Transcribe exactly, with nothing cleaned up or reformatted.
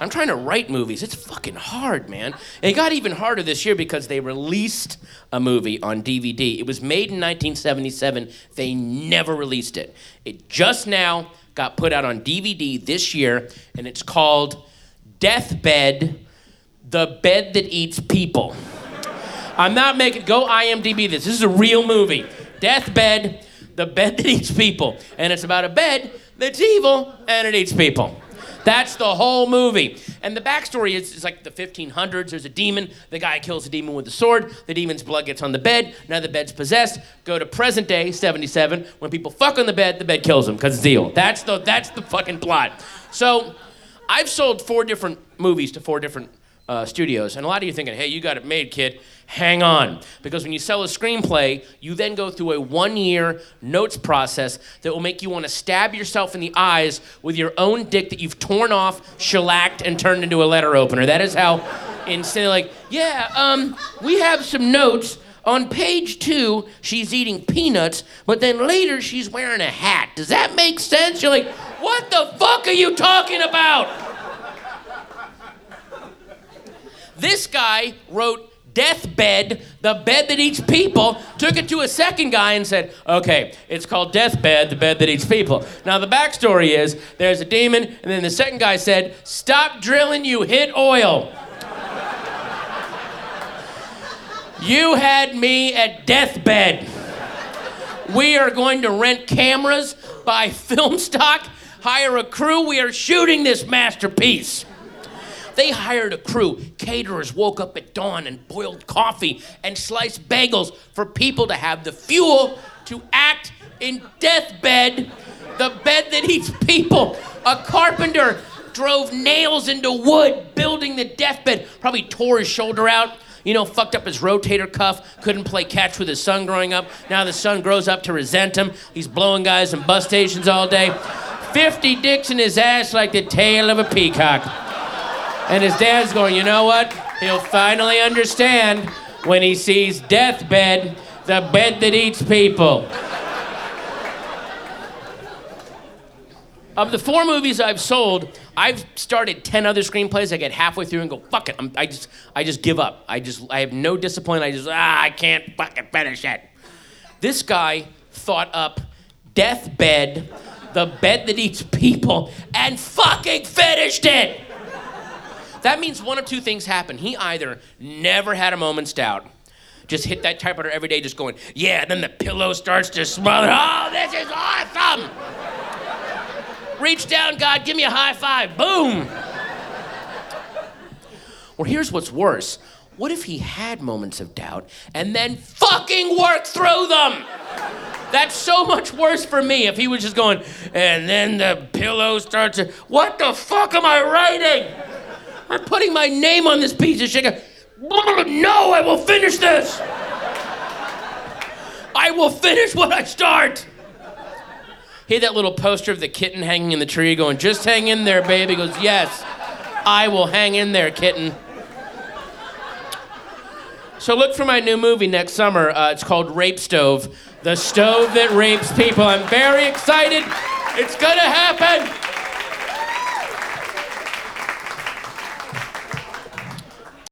I'm trying to write movies. It's fucking hard, man. And it got even harder this year because they released a movie on D V D. It was made in nineteen seventy-seven. They never released it. It just now got put out on D V D this year, and it's called Deathbed, The Bed That Eats People. I'm not making, go I M D B this. This is a real movie. Deathbed, The Bed That Eats People. And it's about a bed that's evil and it eats people. That's the whole movie. And the backstory is, is like the fifteen hundreds. There's a demon. The guy kills the demon with a sword. The demon's blood gets on the bed. Now the bed's possessed. Go to present day, seventy-seven. When people fuck on the bed, the bed kills them because it's evil. That's the, that's the fucking plot. So I've sold four different movies to four different uh, studios. And a lot of you thinking, hey, you got it made, kid. Hang on. Because when you sell a screenplay, you then go through a one-year notes process that will make you want to stab yourself in the eyes with your own dick that you've torn off, shellacked, and turned into a letter opener. That is how insane, like, yeah, um, we have some notes. On page two, she's eating peanuts, but then later she's wearing a hat. Does that make sense? You're like, what the fuck are you talking about? This guy wrote Deathbed, The Bed That Eats People, took it to a second guy and said, okay, it's called Deathbed, The Bed That Eats People. Now the backstory is, there's a demon, and then the second guy said, stop drilling, you hit oil. You had me at deathbed. We are going to rent cameras, buy film stock, hire a crew. We are shooting this masterpiece. They hired a crew. Caterers woke up at dawn and boiled coffee and sliced bagels for people to have the fuel to act in Deathbed, The Bed That Eats People. A carpenter drove nails into wood building the deathbed, probably tore his shoulder out, you know, fucked up his rotator cuff, couldn't play catch with his son growing up. Now the son grows up to resent him. He's blowing guys in bus stations all day. fifty dicks in his ass like the tail of a peacock. And his dad's going, you know what? He'll finally understand when he sees Deathbed, The Bed That Eats People. Of the four movies I've sold, I've started ten other screenplays. I get halfway through and go, fuck it. I'm, I just, I just give up. I just, I have no discipline. I just, ah, I can't fucking finish it. This guy thought up Deathbed, The Bed That Eats People, and fucking finished it. That means one of two things happen. He either never had a moment's doubt, just hit that typewriter every day, just going, yeah, then the pillow starts to smother. Oh, this is awesome. Reach down, God, give me a high five. Boom. Or here's what's worse. What if he had moments of doubt and then fucking worked through them? That's so much worse for me if he was just going, and then the pillow starts to, what the fuck am I writing? I'm putting my name on this piece of shit. No, I will finish this. I will finish what I start. He had that little poster of the kitten hanging in the tree going, just hang in there, baby. He goes, yes, I will hang in there, kitten. So look for my new movie next summer. Uh, it's called Rape Stove, the stove that rapes people. I'm very excited. It's gonna happen.